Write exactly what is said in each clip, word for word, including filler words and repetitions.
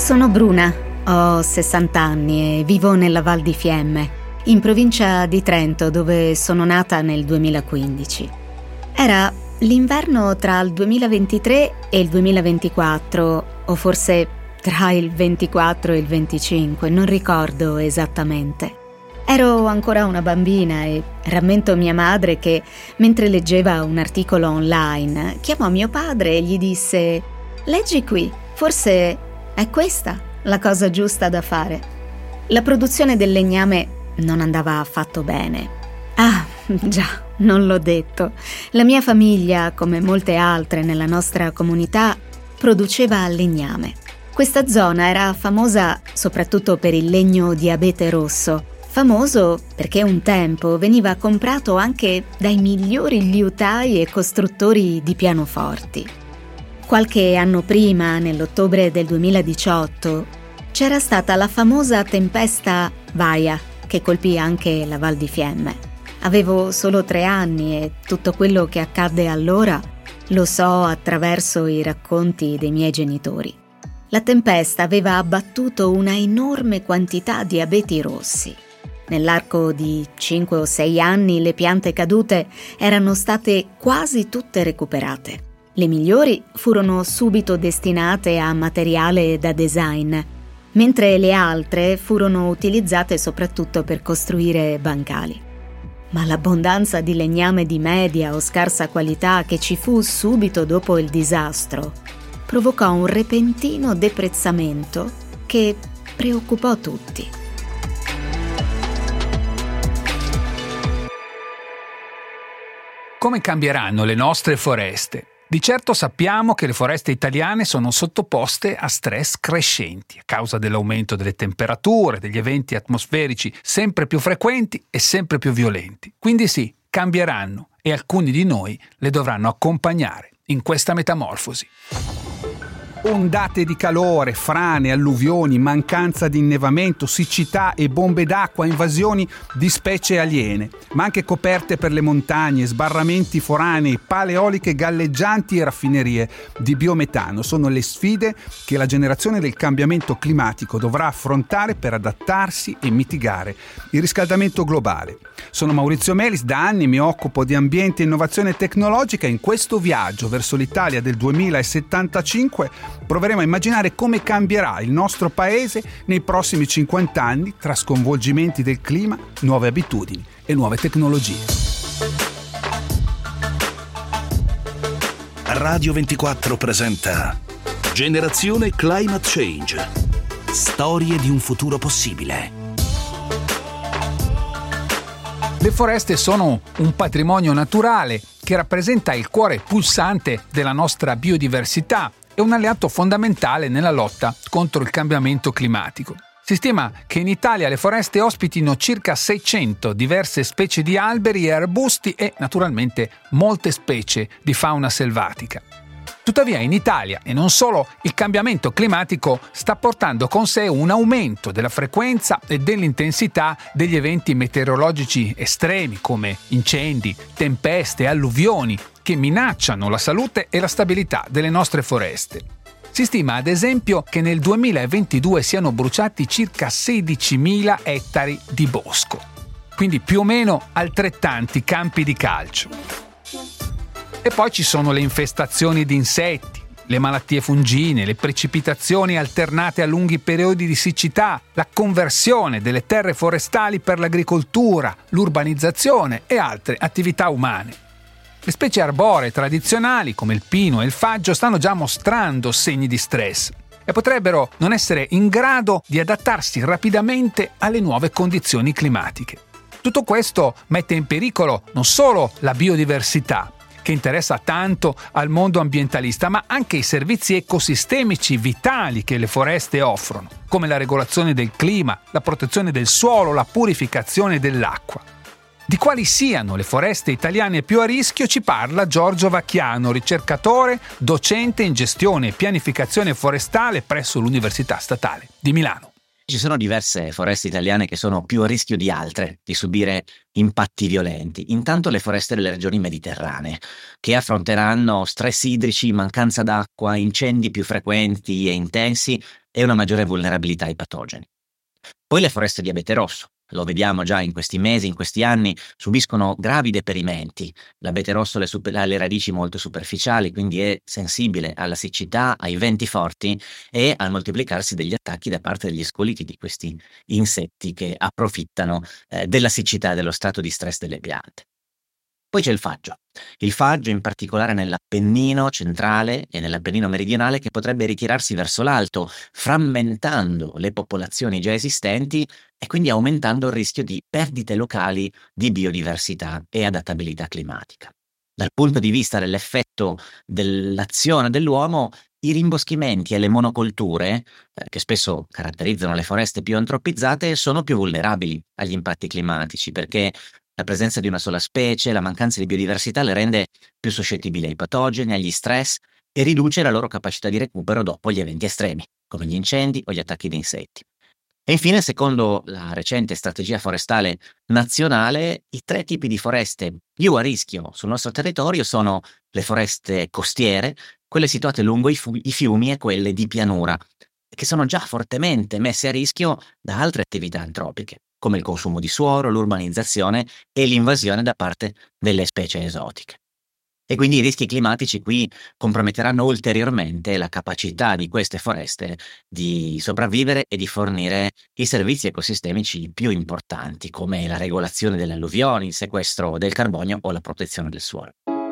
Sono Bruna, ho sessanta anni e vivo nella Val di Fiemme, in provincia di Trento, dove sono nata nel duemilaquindici. Era l'inverno tra il duemilaventitré e il duemilaventiquattro, o forse tra il ventiquattro e il venticinque, non ricordo esattamente. Ero ancora una bambina e rammento mia madre che, mentre leggeva un articolo online, chiamò mio padre e gli disse: «Leggi qui, forse è questa la cosa giusta da fare». La produzione del legname non andava affatto bene. Ah, già, non l'ho detto. La mia famiglia, come molte altre nella nostra comunità, produceva legname. Questa zona era famosa soprattutto per il legno di abete rosso, famoso perché un tempo veniva comprato anche dai migliori liutai e costruttori di pianoforti. Qualche anno prima, nell'ottobre del duemiladiciotto, c'era stata la famosa tempesta Vaia, che colpì anche la Val di Fiemme. Avevo solo tre anni e tutto quello che accadde allora lo so attraverso i racconti dei miei genitori. La tempesta aveva abbattuto una enorme quantità di abeti rossi. Nell'arco di cinque o sei anni le piante cadute erano state quasi tutte recuperate. Le migliori furono subito destinate a materiale da design, mentre le altre furono utilizzate soprattutto per costruire bancali. Ma l'abbondanza di legname di media o scarsa qualità che ci fu subito dopo il disastro provocò un repentino deprezzamento che preoccupò tutti. Come cambieranno le nostre foreste? Di certo sappiamo che le foreste italiane sono sottoposte a stress crescenti a causa dell'aumento delle temperature, degli eventi atmosferici sempre più frequenti e sempre più violenti. Quindi sì, cambieranno e alcuni di noi le dovranno accompagnare in questa metamorfosi. Ondate di calore, frane, alluvioni, mancanza di innevamento, siccità e bombe d'acqua, invasioni di specie aliene, ma anche coperte per le montagne, sbarramenti foranei, pale eoliche galleggianti e raffinerie di biometano sono le sfide che la generazione del cambiamento climatico dovrà affrontare per adattarsi e mitigare il riscaldamento globale. Sono Maurizio Melis, da anni mi occupo di ambiente e innovazione tecnologica e in questo viaggio verso l'Italia del duemilasettantacinque proveremo a immaginare come cambierà il nostro paese nei prossimi cinquanta anni tra sconvolgimenti del clima, nuove abitudini e nuove tecnologie. Radio ventiquattro presenta Generazione Climate Change. Storie di un futuro possibile. Le foreste sono un patrimonio naturale che rappresenta il cuore pulsante della nostra biodiversità e un alleato fondamentale nella lotta contro il cambiamento climatico. Si stima che in Italia le foreste ospitino circa seicento diverse specie di alberi e arbusti e, naturalmente, molte specie di fauna selvatica. Tuttavia in Italia, e non solo, il cambiamento climatico sta portando con sé un aumento della frequenza e dell'intensità degli eventi meteorologici estremi come incendi, tempeste, alluvioni, che minacciano la salute e la stabilità delle nostre foreste. Si stima ad esempio che nel duemilaventidue siano bruciati circa sedicimila ettari di bosco, quindi più o meno altrettanti campi di calcio. E poi ci sono le infestazioni di insetti, le malattie fungine, le precipitazioni alternate a lunghi periodi di siccità, la conversione delle terre forestali per l'agricoltura, l'urbanizzazione e altre attività umane. Le specie arboree tradizionali, come il pino e il faggio, stanno già mostrando segni di stress e potrebbero non essere in grado di adattarsi rapidamente alle nuove condizioni climatiche. Tutto questo mette in pericolo non solo la biodiversità, che interessa tanto al mondo ambientalista, ma anche i servizi ecosistemici vitali che le foreste offrono, come la regolazione del clima, la protezione del suolo, la purificazione dell'acqua. Di quali siano le foreste italiane più a rischio ci parla Giorgio Vacchiano, ricercatore, docente in gestione e pianificazione forestale presso l'Università Statale di Milano. Ci sono diverse foreste italiane che sono più a rischio di altre di subire impatti violenti. Intanto le foreste delle regioni mediterranee, che affronteranno stress idrici, mancanza d'acqua, incendi più frequenti e intensi e una maggiore vulnerabilità ai patogeni. Poi le foreste di abete rosso, lo vediamo già in questi mesi, in questi anni, subiscono gravi deperimenti. L'abete rosso le super- ha le radici molto superficiali, quindi è sensibile alla siccità, ai venti forti e al moltiplicarsi degli attacchi da parte degli scoliti di questi insetti che approfittano eh, della siccità e dello stato di stress delle piante. Poi c'è il faggio. Il faggio, in particolare nell'Appennino centrale e nell'Appennino meridionale, che potrebbe ritirarsi verso l'alto, frammentando le popolazioni già esistenti e quindi aumentando il rischio di perdite locali di biodiversità e adattabilità climatica. Dal punto di vista dell'effetto dell'azione dell'uomo, i rimboschimenti e le monocolture, eh, che spesso caratterizzano le foreste più antropizzate, sono più vulnerabili agli impatti climatici, perché la presenza di una sola specie, la mancanza di biodiversità le rende più suscettibili ai patogeni, agli stress e riduce la loro capacità di recupero dopo gli eventi estremi, come gli incendi o gli attacchi di insetti. E infine, secondo la recente strategia forestale nazionale, i tre tipi di foreste più a rischio sul nostro territorio sono le foreste costiere, quelle situate lungo i, fu- i fiumi e quelle di pianura, che sono già fortemente messe a rischio da altre attività antropiche, come il consumo di suolo, l'urbanizzazione e l'invasione da parte delle specie esotiche. E quindi i rischi climatici qui comprometteranno ulteriormente la capacità di queste foreste di sopravvivere e di fornire i servizi ecosistemici più importanti, come la regolazione delle alluvioni, il sequestro del carbonio o la protezione del suolo.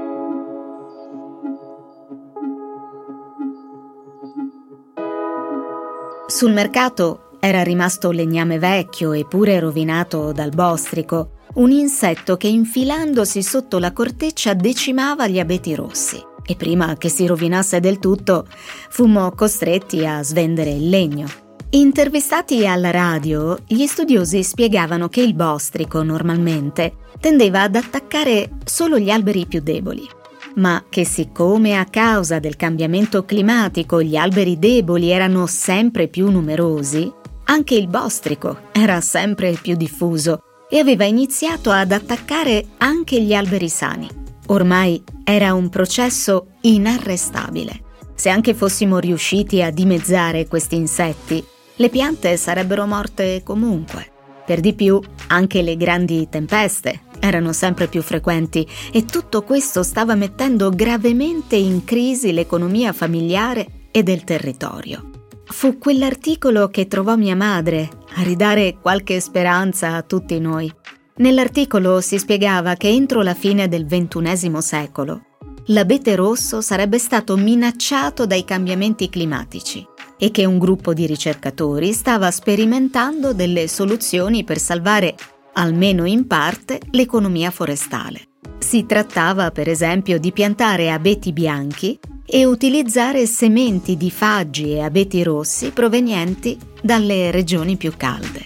Sul mercato era rimasto legname vecchio eppure rovinato dal bostrico, un insetto che infilandosi sotto la corteccia decimava gli abeti rossi. E prima che si rovinasse del tutto, fummo costretti a svendere il legno. Intervistati alla radio, gli studiosi spiegavano che il bostrico normalmente tendeva ad attaccare solo gli alberi più deboli, ma che siccome a causa del cambiamento climatico gli alberi deboli erano sempre più numerosi, anche il bostrico era sempre più diffuso e aveva iniziato ad attaccare anche gli alberi sani. Ormai era un processo inarrestabile. Se anche fossimo riusciti a dimezzare questi insetti, le piante sarebbero morte comunque. Per di più, anche le grandi tempeste erano sempre più frequenti e tutto questo stava mettendo gravemente in crisi l'economia familiare e del territorio. Fu quell'articolo che trovò mia madre a ridare qualche speranza a tutti noi. Nell'articolo si spiegava che entro la fine del ventunesimo secolo l'abete rosso sarebbe stato minacciato dai cambiamenti climatici e che un gruppo di ricercatori stava sperimentando delle soluzioni per salvare, almeno in parte, l'economia forestale. Si trattava, per esempio, di piantare abeti bianchi e utilizzare sementi di faggi e abeti rossi provenienti dalle regioni più calde.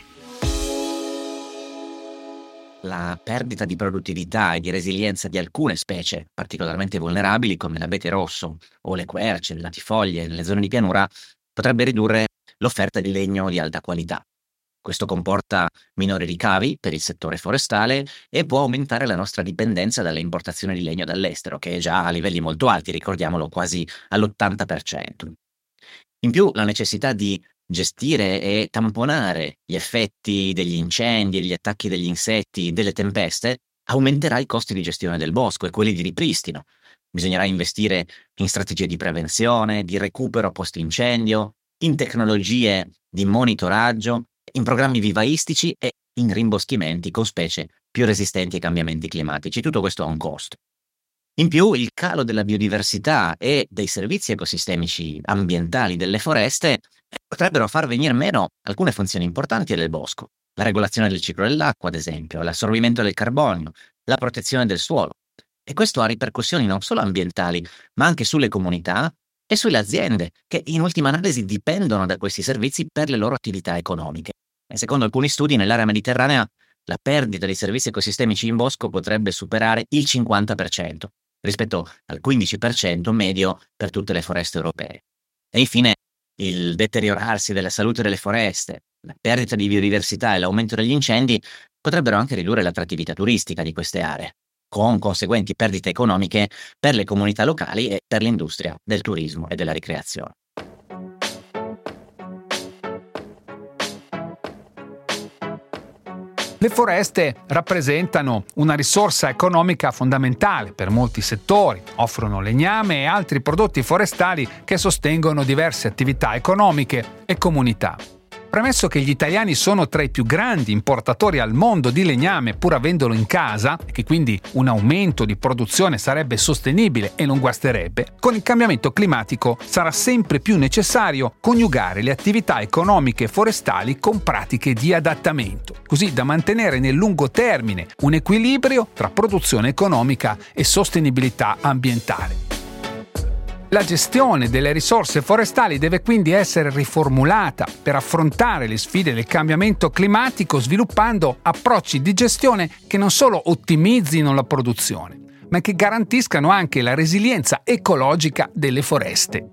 La perdita di produttività e di resilienza di alcune specie particolarmente vulnerabili, come l'abete rosso o le querce, le latifoglie nelle zone di pianura, potrebbe ridurre l'offerta di legno di alta qualità. Questo comporta minori ricavi per il settore forestale e può aumentare la nostra dipendenza dalle importazioni di legno dall'estero, che è già a livelli molto alti, ricordiamolo, quasi all'ottanta per cento. In più, la necessità di gestire e tamponare gli effetti degli incendi, degli attacchi degli insetti, delle tempeste, aumenterà i costi di gestione del bosco e quelli di ripristino. Bisognerà investire in strategie di prevenzione, di recupero post-incendio, in tecnologie di monitoraggio, in programmi vivaistici e in rimboschimenti con specie più resistenti ai cambiamenti climatici. Tutto questo ha un costo. In più, il calo della biodiversità e dei servizi ecosistemici ambientali delle foreste potrebbero far venire meno alcune funzioni importanti del bosco. La regolazione del ciclo dell'acqua, ad esempio, l'assorbimento del carbonio, la protezione del suolo. E questo ha ripercussioni non solo ambientali, ma anche sulle comunità e sulle aziende, che in ultima analisi dipendono da questi servizi per le loro attività economiche. E secondo alcuni studi, nell'area mediterranea la perdita dei servizi ecosistemici in bosco potrebbe superare il cinquanta per cento, rispetto al quindici per cento medio per tutte le foreste europee. E infine, il deteriorarsi della salute delle foreste, la perdita di biodiversità e l'aumento degli incendi potrebbero anche ridurre l'attrattività turistica di queste aree, con conseguenti perdite economiche per le comunità locali e per l'industria del turismo e della ricreazione. Le foreste rappresentano una risorsa economica fondamentale per molti settori, offrono legname e altri prodotti forestali che sostengono diverse attività economiche e comunità. Premesso che gli italiani sono tra i più grandi importatori al mondo di legname pur avendolo in casa e che quindi un aumento di produzione sarebbe sostenibile e non guasterebbe, con il cambiamento climatico sarà sempre più necessario coniugare le attività economiche forestali con pratiche di adattamento, così da mantenere nel lungo termine un equilibrio tra produzione economica e sostenibilità ambientale. La gestione delle risorse forestali deve quindi essere riformulata per affrontare le sfide del cambiamento climatico sviluppando approcci di gestione che non solo ottimizzino la produzione, ma che garantiscano anche la resilienza ecologica delle foreste.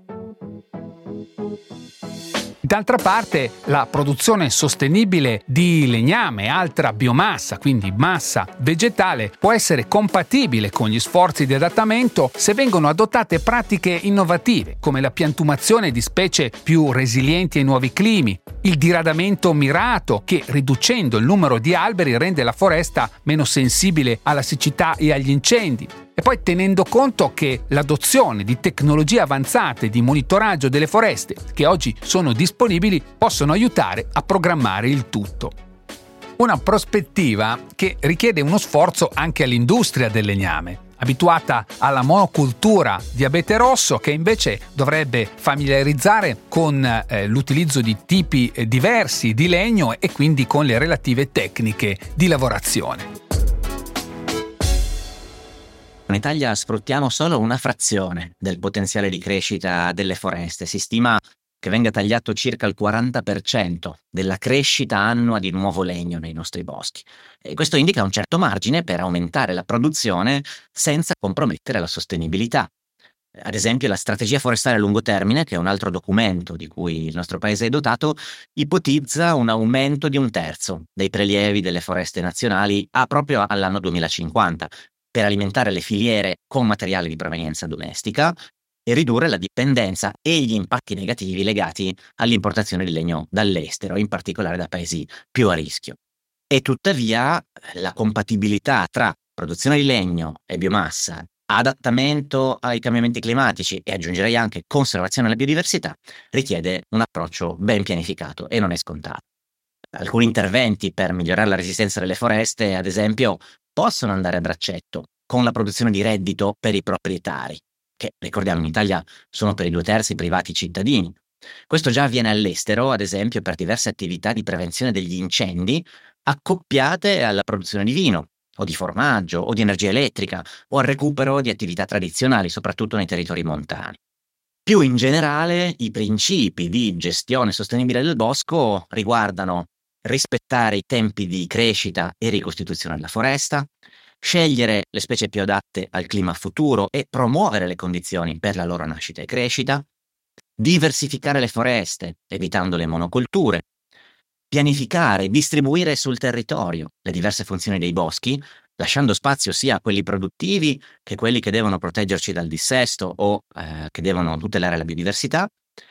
D'altra parte, la produzione sostenibile di legname e altra biomassa, quindi massa vegetale, può essere compatibile con gli sforzi di adattamento se vengono adottate pratiche innovative, come la piantumazione di specie più resilienti ai nuovi climi, il diradamento mirato, che riducendo il numero di alberi rende la foresta meno sensibile alla siccità e agli incendi. E poi tenendo conto che l'adozione di tecnologie avanzate di monitoraggio delle foreste, che oggi sono disponibili, possono aiutare a programmare il tutto. Una prospettiva che richiede uno sforzo anche all'industria del legname, abituata alla monocultura di abete rosso, che invece dovrebbe familiarizzare con eh, l'utilizzo di tipi eh, diversi di legno e quindi con le relative tecniche di lavorazione. In Italia sfruttiamo solo una frazione del potenziale di crescita delle foreste. Si stima che venga tagliato circa il quaranta per cento della crescita annua di nuovo legno nei nostri boschi. E questo indica un certo margine per aumentare la produzione senza compromettere la sostenibilità. Ad esempio, la strategia forestale a lungo termine, che è un altro documento di cui il nostro paese è dotato, ipotizza un aumento di un terzo dei prelievi delle foreste nazionali a proprio all'anno duemilacinquanta, per alimentare le filiere con materiali di provenienza domestica e ridurre la dipendenza e gli impatti negativi legati all'importazione di legno dall'estero, in particolare da paesi più a rischio. E tuttavia la compatibilità tra produzione di legno e biomassa, adattamento ai cambiamenti climatici e aggiungerei anche conservazione della biodiversità richiede un approccio ben pianificato e non è scontato. Alcuni interventi per migliorare la resistenza delle foreste, ad esempio, possono andare a braccetto con la produzione di reddito per i proprietari, che ricordiamo in Italia sono per i due terzi privati cittadini. Questo già avviene all'estero, ad esempio per diverse attività di prevenzione degli incendi accoppiate alla produzione di vino, o di formaggio, o di energia elettrica, o al recupero di attività tradizionali, soprattutto nei territori montani. Più in generale, i principi di gestione sostenibile del bosco riguardano rispettare i tempi di crescita e ricostituzione della foresta, scegliere le specie più adatte al clima futuro e promuovere le condizioni per la loro nascita e crescita, diversificare le foreste, evitando le monocolture, pianificare e distribuire sul territorio le diverse funzioni dei boschi, lasciando spazio sia a quelli produttivi che quelli che devono proteggerci dal dissesto o eh, che devono tutelare la biodiversità,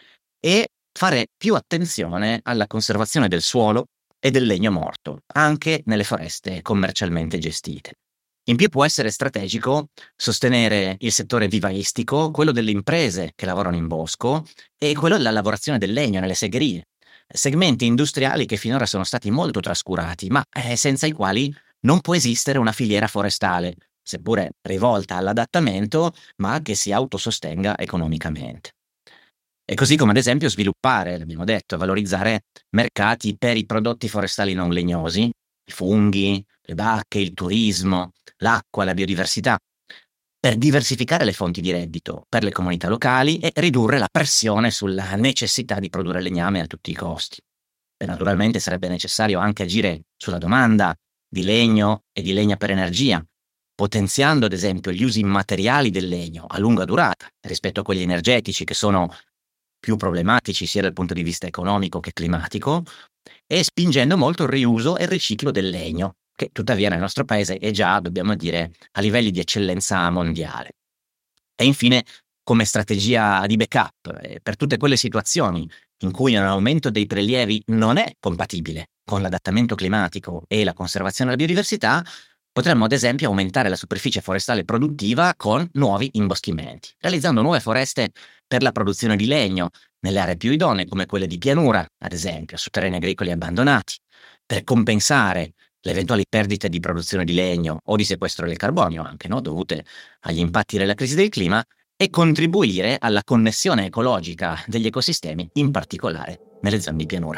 e fare più attenzione alla conservazione del suolo e del legno morto, anche nelle foreste commercialmente gestite. In più può essere strategico sostenere il settore vivaistico, quello delle imprese che lavorano in bosco e quello della lavorazione del legno nelle segherie, segmenti industriali che finora sono stati molto trascurati, ma eh, senza i quali non può esistere una filiera forestale, seppure rivolta all'adattamento, ma che si autosostenga economicamente. E così come ad esempio sviluppare, l'abbiamo detto, valorizzare mercati per i prodotti forestali non legnosi, i funghi, le bacche, il turismo, l'acqua, la biodiversità, per diversificare le fonti di reddito per le comunità locali e ridurre la pressione sulla necessità di produrre legname a tutti i costi. E naturalmente sarebbe necessario anche agire sulla domanda di legno e di legna per energia, potenziando ad esempio gli usi immateriali del legno a lunga durata rispetto a quelli energetici che sono più problematici sia dal punto di vista economico che climatico, e spingendo molto il riuso e il riciclo del legno, che tuttavia nel nostro paese è già, dobbiamo dire, a livelli di eccellenza mondiale. E infine, come strategia di backup, eh, per tutte quelle situazioni in cui un aumento dei prelievi non è compatibile con l'adattamento climatico e la conservazione della biodiversità, potremmo ad esempio aumentare la superficie forestale produttiva con nuovi imboschimenti, realizzando nuove foreste per la produzione di legno nelle aree più idonee, come quelle di pianura, ad esempio, su terreni agricoli abbandonati, per compensare le eventuali perdite di produzione di legno o di sequestro del carbonio, anche no, dovute agli impatti della crisi del clima, e contribuire alla connessione ecologica degli ecosistemi, in particolare nelle zone di pianura.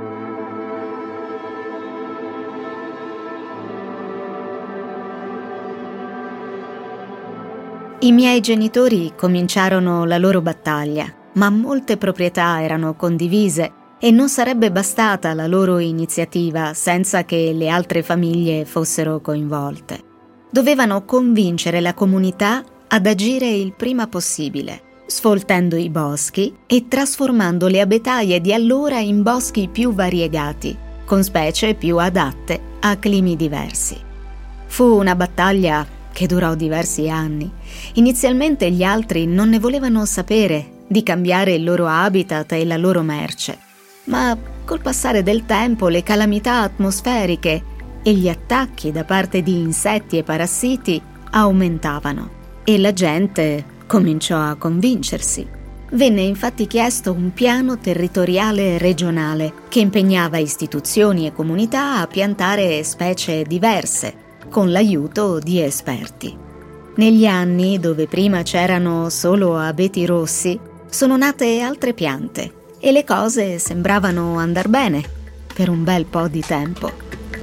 I miei genitori cominciarono la loro battaglia, ma molte proprietà erano condivise e non sarebbe bastata la loro iniziativa senza che le altre famiglie fossero coinvolte. Dovevano convincere la comunità ad agire il prima possibile, sfoltendo i boschi e trasformando le abetaie di allora in boschi più variegati, con specie più adatte a climi diversi. Fu una battaglia che durò diversi anni. Inizialmente gli altri non ne volevano sapere di cambiare il loro habitat e la loro merce, ma col passare del tempo le calamità atmosferiche e gli attacchi da parte di insetti e parassiti aumentavano e la gente cominciò a convincersi. Venne infatti chiesto un piano territoriale regionale che impegnava istituzioni e comunità a piantare specie diverse, con l'aiuto di esperti. Negli anni, dove prima c'erano solo abeti rossi, sono nate altre piante e le cose sembravano andar bene per un bel po' di tempo.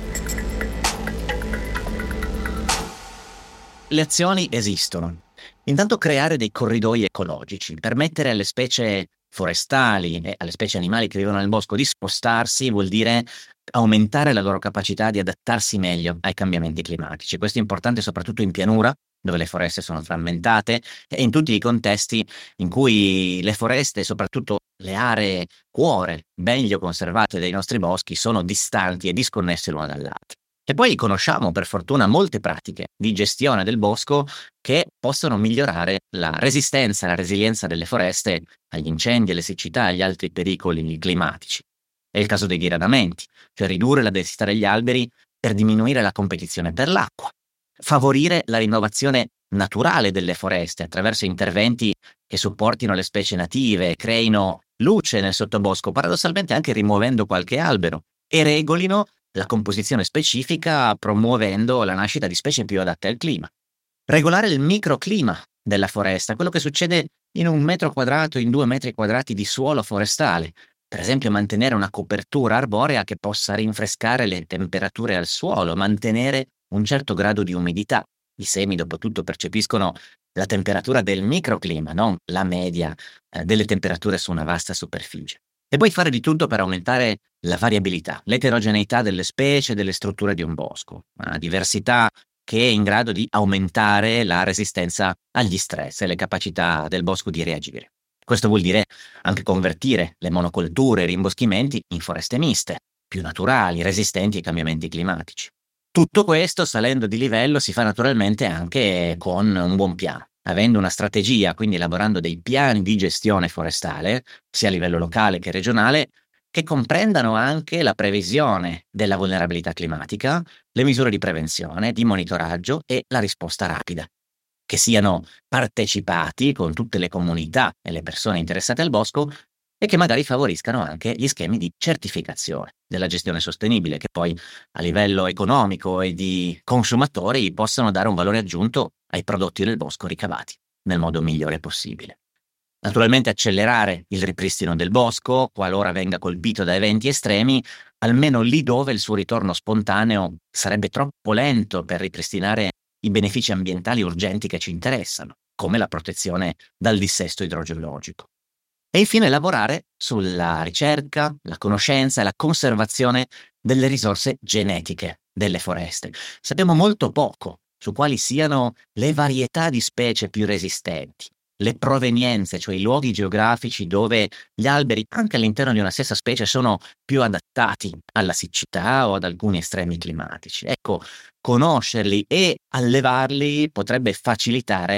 Le azioni esistono. Intanto creare dei corridoi ecologici, permettere alle specie forestali e alle specie animali che vivono nel bosco di spostarsi vuol dire aumentare la loro capacità di adattarsi meglio ai cambiamenti climatici. Questo è importante soprattutto in pianura, dove le foreste sono frammentate, e in tutti i contesti in cui le foreste, soprattutto le aree cuore, meglio conservate dei nostri boschi, sono distanti e disconnesse l'una dall'altra. E poi conosciamo per fortuna molte pratiche di gestione del bosco che possono migliorare la resistenza e la resilienza delle foreste agli incendi, alle siccità e agli altri pericoli climatici. È il caso dei diradamenti, cioè ridurre la densità degli alberi per diminuire la competizione per l'acqua, favorire la rinnovazione naturale delle foreste attraverso interventi che supportino le specie native e creino luce nel sottobosco, paradossalmente anche rimuovendo qualche albero, e regolino la composizione specifica promuovendo la nascita di specie più adatte al clima. Regolare il microclima della foresta, quello che succede in un metro quadrato, in due metri quadrati di suolo forestale. Per esempio mantenere una copertura arborea che possa rinfrescare le temperature al suolo, mantenere un certo grado di umidità. I semi dopo tutto percepiscono la temperatura del microclima, non la media eh, delle temperature su una vasta superficie. E poi fare di tutto per aumentare la variabilità, l'eterogeneità delle specie e delle strutture di un bosco, una diversità che è in grado di aumentare la resistenza agli stress e le capacità del bosco di reagire. Questo vuol dire anche convertire le monocolture e rimboschimenti in foreste miste, più naturali, resistenti ai cambiamenti climatici. Tutto questo, salendo di livello, si fa naturalmente anche con un buon piano, avendo una strategia, quindi elaborando dei piani di gestione forestale, sia a livello locale che regionale, che comprendano anche la previsione della vulnerabilità climatica, le misure di prevenzione, di monitoraggio e la risposta rapida, che siano partecipati con tutte le comunità e le persone interessate al bosco e che magari favoriscano anche gli schemi di certificazione della gestione sostenibile, che poi a livello economico e di consumatori possano dare un valore aggiunto ai prodotti del bosco ricavati nel modo migliore possibile. Naturalmente accelerare il ripristino del bosco qualora venga colpito da eventi estremi, almeno lì dove il suo ritorno spontaneo sarebbe troppo lento per ripristinare i benefici ambientali urgenti che ci interessano, come la protezione dal dissesto idrogeologico. E infine lavorare sulla ricerca, la conoscenza e la conservazione delle risorse genetiche delle foreste. Sappiamo molto poco su quali siano le varietà di specie più resistenti, le provenienze, cioè i luoghi geografici dove gli alberi, anche all'interno di una stessa specie, sono più adattati alla siccità o ad alcuni estremi climatici. Ecco, conoscerli e allevarli potrebbe facilitare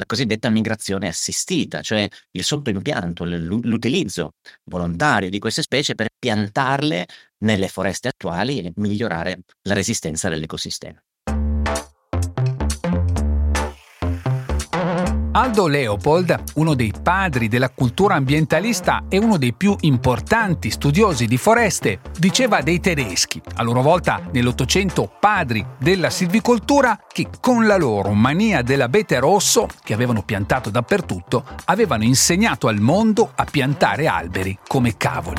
la cosiddetta migrazione assistita, cioè il sottoimpianto, l'utilizzo volontario di queste specie per piantarle nelle foreste attuali e migliorare la resistenza dell'ecosistema. Aldo Leopold, uno dei padri della cultura ambientalista e uno dei più importanti studiosi di foreste, diceva dei tedeschi, a loro volta nell'Ottocento padri della silvicoltura, che con la loro mania dell'abete rosso, che avevano piantato dappertutto, avevano insegnato al mondo a piantare alberi come cavoli.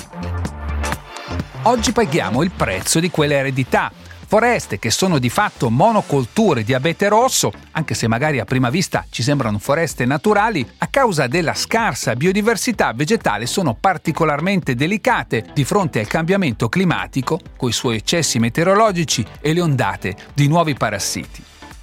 Oggi paghiamo il prezzo di quella eredità. Foreste che sono di fatto monocolture di abete rosso, anche se magari a prima vista ci sembrano foreste naturali, a causa della scarsa biodiversità vegetale sono particolarmente delicate di fronte al cambiamento climatico, coi suoi eccessi meteorologici e le ondate di nuovi parassiti.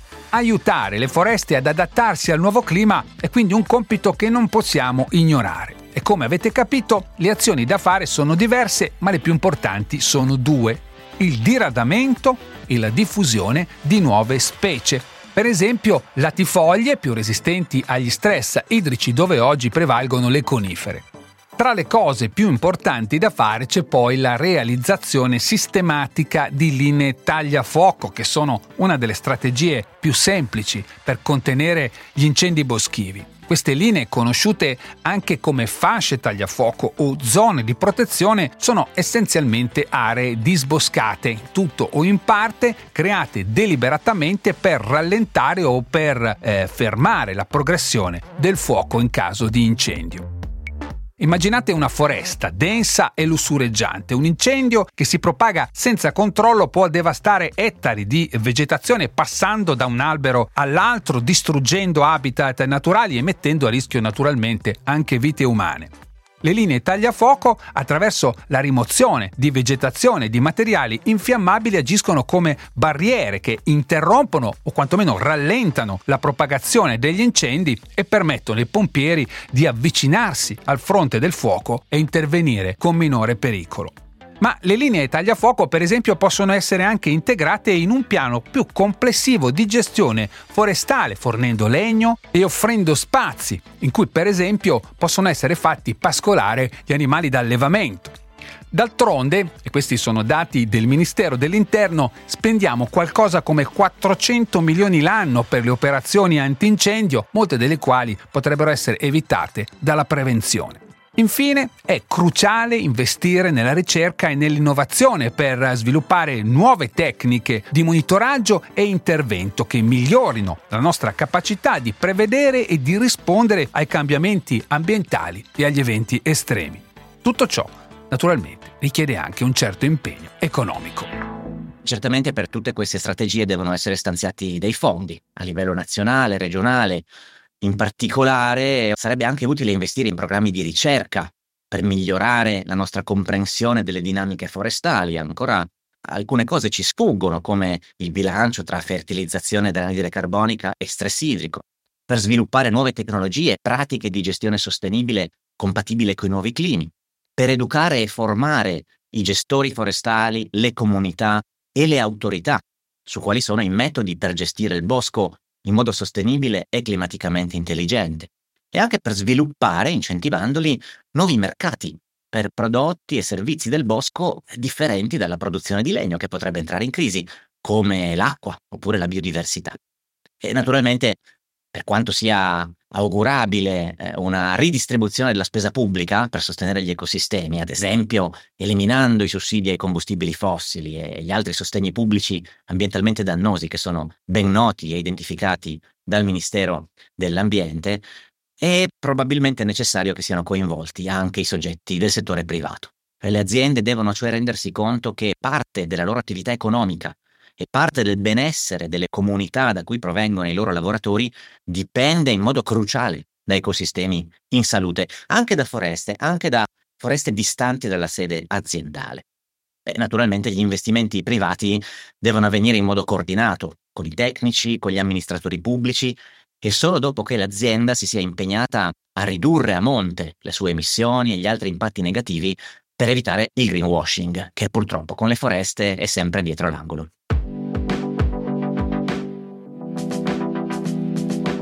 Aiutare le foreste ad adattarsi al nuovo clima è quindi un compito che non possiamo ignorare. E come avete capito, le azioni da fare sono diverse, ma le più importanti sono due: il diradamento e la diffusione di nuove specie. Per esempio, latifoglie più resistenti agli stress idrici, dove oggi prevalgono le conifere. Tra le cose più importanti da fare c'è poi la realizzazione sistematica di linee tagliafuoco, che sono una delle strategie più semplici per contenere gli incendi boschivi. Queste linee, conosciute anche come fasce tagliafuoco o zone di protezione, sono essenzialmente aree disboscate, tutto o in parte, create deliberatamente per rallentare o per eh, fermare la progressione del fuoco in caso di incendio. Immaginate una foresta densa e lussureggiante. Un incendio che si propaga senza controllo può devastare ettari di vegetazione, passando da un albero all'altro, distruggendo habitat naturali e mettendo a rischio naturalmente anche vite umane. Le linee tagliafuoco, attraverso la rimozione di vegetazione e di materiali infiammabili, agiscono come barriere che interrompono o quantomeno rallentano la propagazione degli incendi e permettono ai pompieri di avvicinarsi al fronte del fuoco e intervenire con minore pericolo. Ma le linee tagliafuoco, per esempio, possono essere anche integrate in un piano più complessivo di gestione forestale, fornendo legno e offrendo spazi in cui, per esempio, possono essere fatti pascolare gli animali d'allevamento. D'altronde, e questi sono dati del Ministero dell'Interno, spendiamo qualcosa come quattrocento milioni l'anno per le operazioni antincendio, molte delle quali potrebbero essere evitate dalla prevenzione. Infine, è cruciale investire nella ricerca e nell'innovazione per sviluppare nuove tecniche di monitoraggio e intervento che migliorino la nostra capacità di prevedere e di rispondere ai cambiamenti ambientali e agli eventi estremi. Tutto ciò, naturalmente, richiede anche un certo impegno economico. Certamente per tutte queste strategie devono essere stanziati dei fondi a livello nazionale, regionale. In particolare sarebbe anche utile investire in programmi di ricerca per migliorare la nostra comprensione delle dinamiche forestali. Ancora alcune cose ci sfuggono, come il bilancio tra fertilizzazione dell'anidride carbonica e stress idrico, per sviluppare nuove tecnologie, pratiche di gestione sostenibile compatibile con i nuovi climi, per educare e formare i gestori forestali, le comunità e le autorità su quali sono i metodi per gestire il bosco in modo sostenibile e climaticamente intelligente, e anche per sviluppare, incentivandoli, nuovi mercati per prodotti e servizi del bosco differenti dalla produzione di legno, che potrebbe entrare in crisi, come l'acqua oppure la biodiversità. E naturalmente, per quanto sia augurabile eh, una ridistribuzione della spesa pubblica per sostenere gli ecosistemi, ad esempio eliminando i sussidi ai combustibili fossili e gli altri sostegni pubblici ambientalmente dannosi che sono ben noti e identificati dal Ministero dell'Ambiente, è probabilmente necessario che siano coinvolti anche i soggetti del settore privato. Le aziende devono cioè rendersi conto che parte della loro attività economica e parte del benessere delle comunità da cui provengono i loro lavoratori dipende in modo cruciale da ecosistemi in salute, anche da foreste, anche da foreste distanti dalla sede aziendale. E naturalmente gli investimenti privati devono avvenire in modo coordinato con i tecnici, con gli amministratori pubblici, e solo dopo che l'azienda si sia impegnata a ridurre a monte le sue emissioni e gli altri impatti negativi per evitare il greenwashing, che purtroppo con le foreste è sempre dietro l'angolo.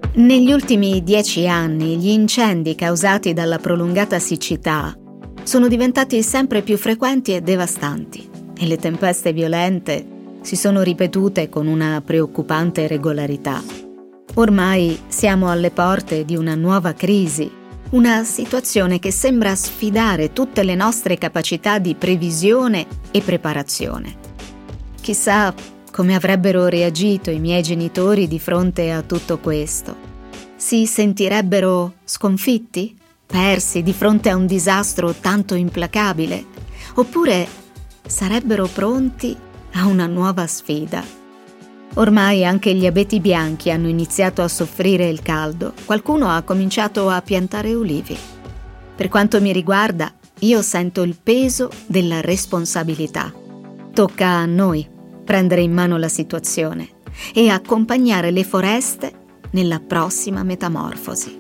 Negli ultimi dieci anni gli incendi causati dalla prolungata siccità sono diventati sempre più frequenti e devastanti e le tempeste violente si sono ripetute con una preoccupante regolarità. Ormai siamo alle porte di una nuova crisi, una situazione che sembra sfidare tutte le nostre capacità di previsione e preparazione. Chissà come avrebbero reagito i miei genitori di fronte a tutto questo. Si sentirebbero sconfitti? Persi di fronte a un disastro tanto implacabile? Oppure sarebbero pronti a una nuova sfida? Ormai anche gli abeti bianchi hanno iniziato a soffrire il caldo. Qualcuno ha cominciato a piantare ulivi. Per quanto mi riguarda, io sento il peso della responsabilità. Tocca a noi prendere in mano la situazione e accompagnare le foreste nella prossima metamorfosi.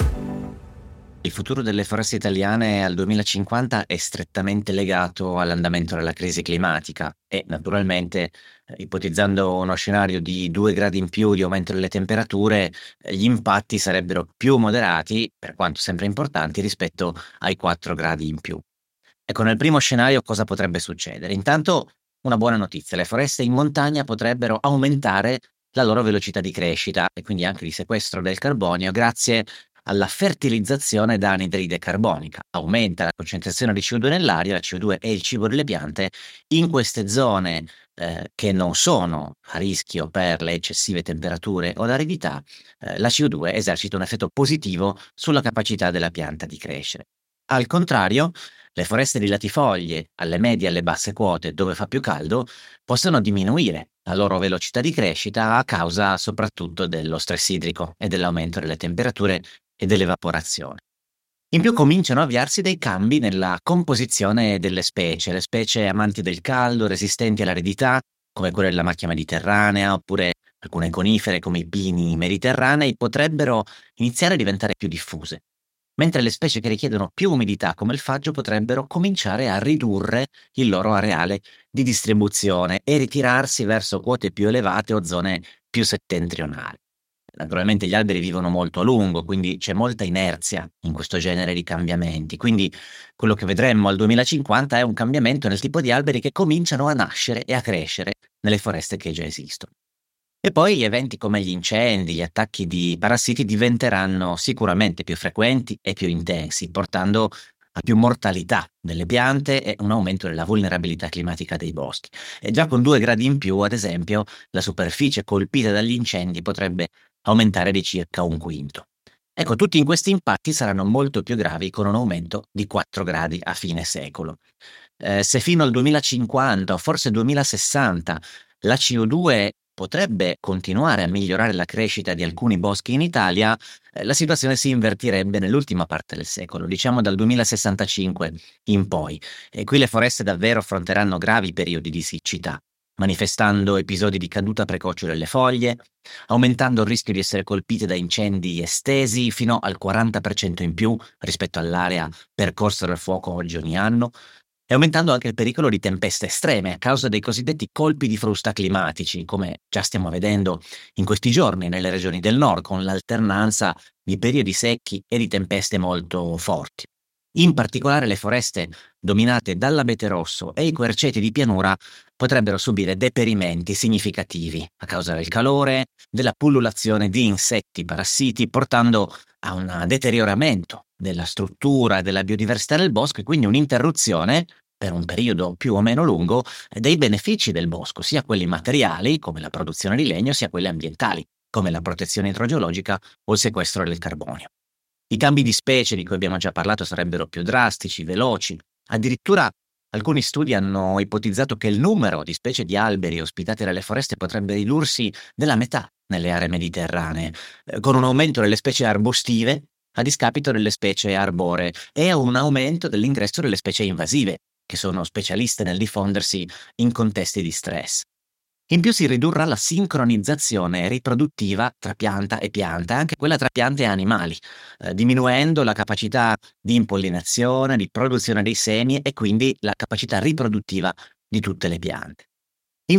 Il futuro delle foreste italiane al duemilacinquanta è strettamente legato all'andamento della crisi climatica e, naturalmente, eh, ipotizzando uno scenario di due gradi in più di aumento delle temperature, eh, gli impatti sarebbero più moderati, per quanto sempre importanti, rispetto ai quattro gradi in più. Ecco, nel primo scenario cosa potrebbe succedere? Intanto, una buona notizia: le foreste in montagna potrebbero aumentare la loro velocità di crescita e quindi anche di sequestro del carbonio grazie alla fertilizzazione da anidride carbonica. Aumenta la concentrazione di C O due nell'aria, la C O due è il cibo delle piante. In queste zone eh, che non sono a rischio per le eccessive temperature o l'aridità, eh, la C O due esercita un effetto positivo sulla capacità della pianta di crescere. Al contrario, le foreste di latifoglie, alle medie e alle basse quote, dove fa più caldo, possono diminuire la loro velocità di crescita a causa soprattutto dello stress idrico e dell'aumento delle temperature e dell'evaporazione. In più cominciano a avviarsi dei cambi nella composizione delle specie. Le specie amanti del caldo, resistenti all'aridità, come quelle della macchia mediterranea, oppure alcune conifere come i pini mediterranei, potrebbero iniziare a diventare più diffuse, mentre le specie che richiedono più umidità, come il faggio, potrebbero cominciare a ridurre il loro areale di distribuzione e ritirarsi verso quote più elevate o zone più settentrionali. Naturalmente gli alberi vivono molto a lungo, quindi c'è molta inerzia in questo genere di cambiamenti. Quindi quello che vedremmo al duemilacinquanta è un cambiamento nel tipo di alberi che cominciano a nascere e a crescere nelle foreste che già esistono. E poi eventi come gli incendi, gli attacchi di parassiti diventeranno sicuramente più frequenti e più intensi, portando a più mortalità delle piante e un aumento della vulnerabilità climatica dei boschi. E già con due gradi in più, ad esempio, la superficie colpita dagli incendi potrebbe aumentare di circa un quinto. Ecco, tutti questi impatti saranno molto più gravi con un aumento di quattro gradi a fine secolo. Eh, se fino al duemilacinquanta o forse duemilasessanta la C O due potrebbe continuare a migliorare la crescita di alcuni boschi in Italia, eh, la situazione si invertirebbe nell'ultima parte del secolo, diciamo dal duemilasessantacinque in poi. E qui le foreste davvero affronteranno gravi periodi di siccità, manifestando episodi di caduta precoce delle foglie, aumentando il rischio di essere colpite da incendi estesi fino al quaranta per cento in più rispetto all'area percorsa dal fuoco oggi ogni anno, e aumentando anche il pericolo di tempeste estreme a causa dei cosiddetti colpi di frusta climatici, come già stiamo vedendo in questi giorni nelle regioni del nord, con l'alternanza di periodi secchi e di tempeste molto forti. In particolare le foreste dominate dall'abete rosso e i querceti di pianura potrebbero subire deperimenti significativi a causa del calore, della pullulazione di insetti parassiti, portando a un deterioramento della struttura e della biodiversità del bosco e quindi un'interruzione, per un periodo più o meno lungo, dei benefici del bosco, sia quelli materiali, come la produzione di legno, sia quelli ambientali, come la protezione idrogeologica o il sequestro del carbonio. I cambi di specie di cui abbiamo già parlato sarebbero più drastici, veloci. Addirittura alcuni studi hanno ipotizzato che il numero di specie di alberi ospitate dalle foreste potrebbe ridursi della metà nelle aree mediterranee, eh, con un aumento delle specie arbustive a discapito delle specie arboree e un aumento dell'ingresso delle specie invasive, che sono specialiste nel diffondersi in contesti di stress. In più si ridurrà la sincronizzazione riproduttiva tra pianta e pianta, anche quella tra piante e animali, eh, diminuendo la capacità di impollinazione, di produzione dei semi e quindi la capacità riproduttiva di tutte le piante. Infine,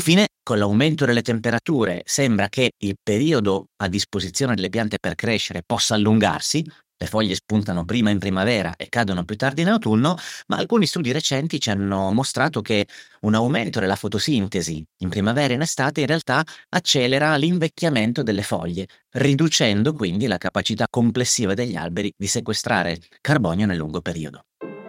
con l'aumento delle temperature sembra che il periodo a disposizione delle piante per crescere possa allungarsi. Le foglie spuntano prima in primavera e cadono più tardi in autunno, ma alcuni studi recenti ci hanno mostrato che un aumento della fotosintesi in primavera e in estate in realtà accelera l'invecchiamento delle foglie, riducendo quindi la capacità complessiva degli alberi di sequestrare carbonio nel lungo periodo.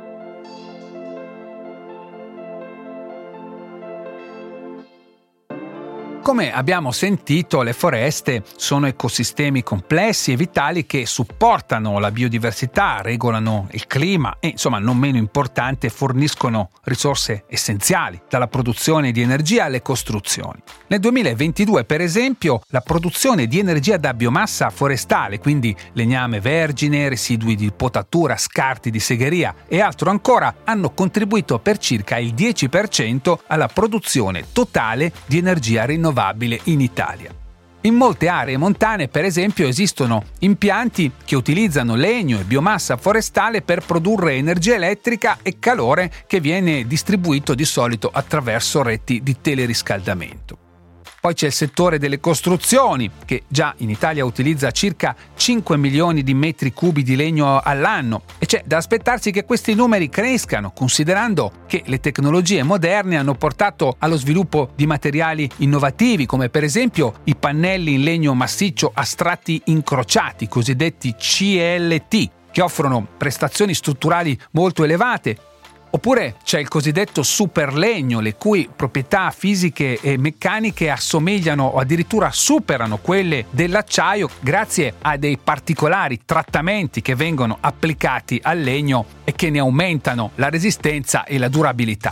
Come abbiamo sentito, le foreste sono ecosistemi complessi e vitali che supportano la biodiversità, regolano il clima e, insomma, non meno importante, forniscono risorse essenziali, dalla produzione di energia alle costruzioni. Nel duemilaventidue, per esempio, la produzione di energia da biomassa forestale, quindi legname vergine, residui di potatura, scarti di segheria e altro ancora, hanno contribuito per circa il dieci per cento alla produzione totale di energia rinnovabile in Italia. In molte aree montane, per esempio, esistono impianti che utilizzano legno e biomassa forestale per produrre energia elettrica e calore che viene distribuito di solito attraverso reti di teleriscaldamento. Poi c'è il settore delle costruzioni, che già in Italia utilizza circa cinque milioni di metri cubi di legno all'anno, e c'è da aspettarsi che questi numeri crescano, considerando che le tecnologie moderne hanno portato allo sviluppo di materiali innovativi, come per esempio i pannelli in legno massiccio a strati incrociati, cosiddetti C L T, che offrono prestazioni strutturali molto elevate. Oppure c'è il cosiddetto superlegno, le cui proprietà fisiche e meccaniche assomigliano o addirittura superano quelle dell'acciaio grazie a dei particolari trattamenti che vengono applicati al legno e che ne aumentano la resistenza e la durabilità.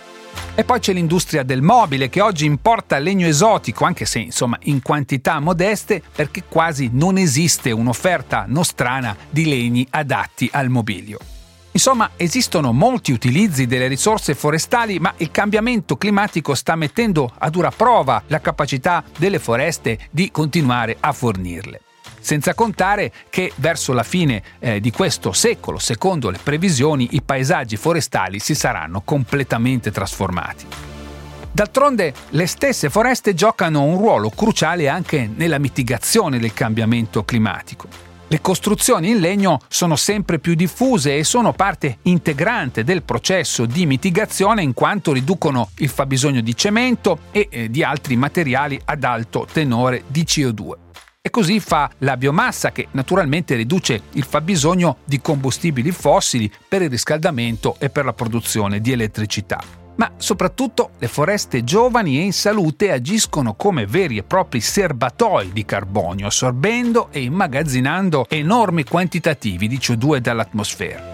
E poi c'è l'industria del mobile, che oggi importa legno esotico, anche se insomma in quantità modeste, perché quasi non esiste un'offerta nostrana di legni adatti al mobilio. Insomma, esistono molti utilizzi delle risorse forestali, ma il cambiamento climatico sta mettendo a dura prova la capacità delle foreste di continuare a fornirle. Senza contare che verso la fine eh, di questo secolo, secondo le previsioni, i paesaggi forestali si saranno completamente trasformati. D'altronde, le stesse foreste giocano un ruolo cruciale anche nella mitigazione del cambiamento climatico. Le costruzioni in legno sono sempre più diffuse e sono parte integrante del processo di mitigazione, in quanto riducono il fabbisogno di cemento e eh, di altri materiali ad alto tenore di C O due. E così fa la biomassa, che naturalmente riduce il fabbisogno di combustibili fossili per il riscaldamento e per la produzione di elettricità. Ma soprattutto le foreste giovani e in salute agiscono come veri e propri serbatoi di carbonio, assorbendo e immagazzinando enormi quantitativi di C O due dall'atmosfera.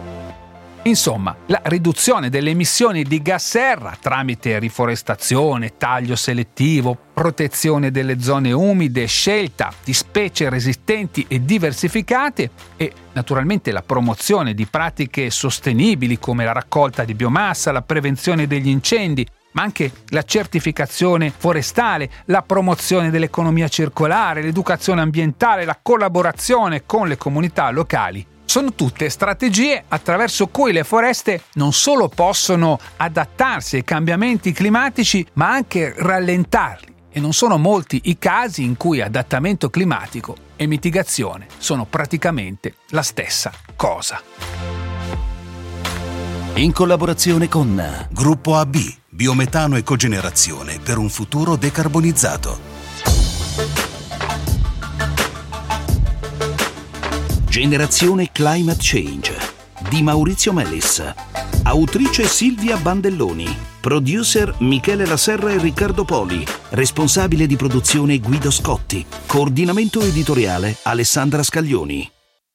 Insomma, la riduzione delle emissioni di gas serra tramite riforestazione, taglio selettivo, protezione delle zone umide, scelta di specie resistenti e diversificate e naturalmente la promozione di pratiche sostenibili come la raccolta di biomassa, la prevenzione degli incendi, ma anche la certificazione forestale, la promozione dell'economia circolare, l'educazione ambientale, la collaborazione con le comunità locali. Sono tutte strategie attraverso cui le foreste non solo possono adattarsi ai cambiamenti climatici, ma anche rallentarli. E non sono molti i casi in cui adattamento climatico e mitigazione sono praticamente la stessa cosa. In collaborazione con Gruppo A B, biometano e cogenerazione per un futuro decarbonizzato. Generazione Climate Change di Maurizio Melis, autrice Silvia Bandelloni, producer Michele Laserra e Riccardo Poli, responsabile di produzione Guido Scotti, coordinamento editoriale Alessandra Scaglioni.